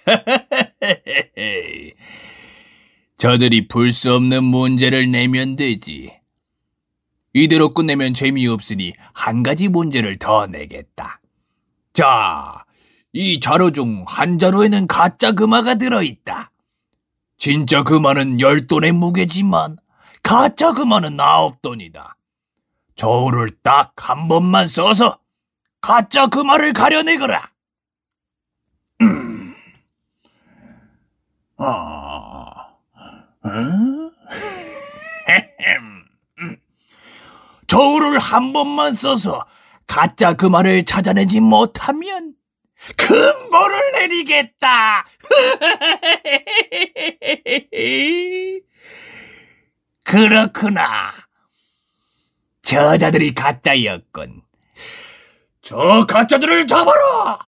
저들이 풀 수 없는 문제를 내면 되지. 이대로 끝내면 재미없으니 한 가지 문제를 더 내겠다. 자, 이 자루 중 한 자루에는 가짜 금화가 들어있다. 진짜 금화는 10돈의 무게지만 가짜 금화는 9돈이다. 저울을 딱 한 번만 써서 가짜 금화를 가려내거라. 저울을 한 번만 써서 가짜 금화를 찾아내지 못하면 큰 벌을 내리겠다. 그렇구나. 저자들이 가짜였군. 저 가짜들을 잡아라.